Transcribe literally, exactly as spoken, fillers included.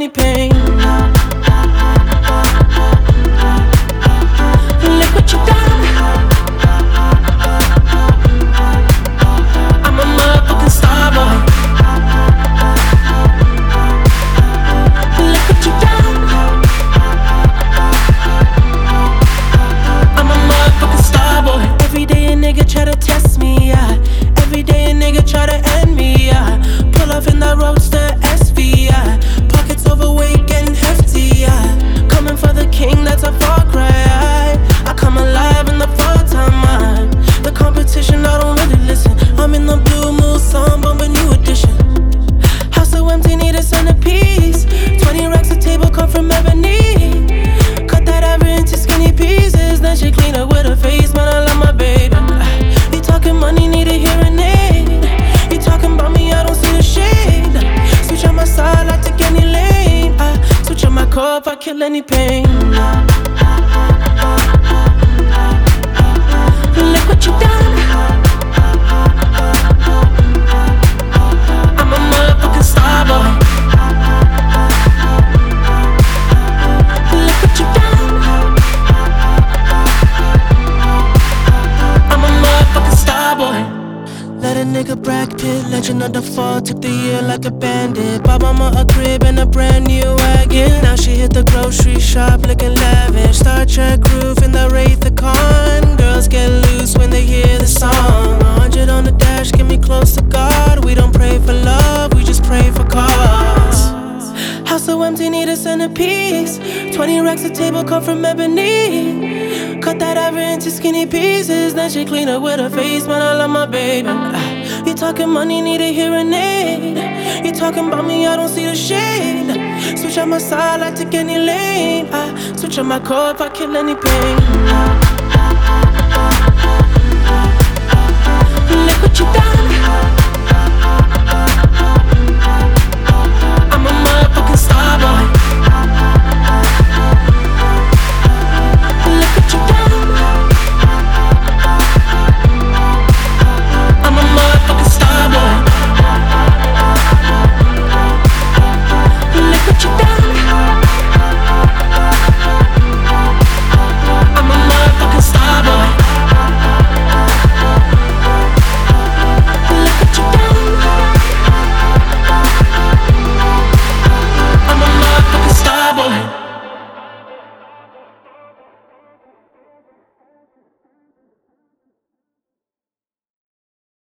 any pain. Look what you done. I'm a motherfucking star boy. Look what you done. I'm a motherfucking star boy. Every day a nigga try to test me, yeah. Every day a nigga try to end me, yeah. Pull off in that roadster S V, yeah. Pockets overweight, getting hefty, yeah. Coming for the king, that's a far cry. I come alive in the fall time, man. The competition, I don't really listen. I'm in the blue moon, song, bumping new edition. House so empty, need a centerpiece. Twenty racks a table, come from ebony. Cut that average into skinny pieces. Then she clean up with her face, man, I love my baby. You talking money, need a hearing aid. You talking about me, I don't see the shade. Switch on my side, I take any lane. I switch on my core if I kill any pain. Look what you done. I'm a motherfucking star boy. Look what you done. I'm a motherfucking star boy. Let a nigga Brad Pitt, legend of the fall, took the year like a bandit. Bought mama a crib and a brand new wagon. Now she hit the grocery shop looking lavish. Star Trek roof in the Wraith the Con. Girls get loose when they hear the song. A hundred on the dash, get me close to God. We don't pray for love, we just pray for cause. House so empty, need a centerpiece. Twenty racks a table, come from ebony. Cut that average into skinny pieces. Then she clean up with her face, man, I love my baby. You talking money, need a hearing aid. You talking about me, I don't see the shade. Switch on my side, I take any lane. I switch on my core if I kill any pain. Look what you done. I'm a motherfucking star boy.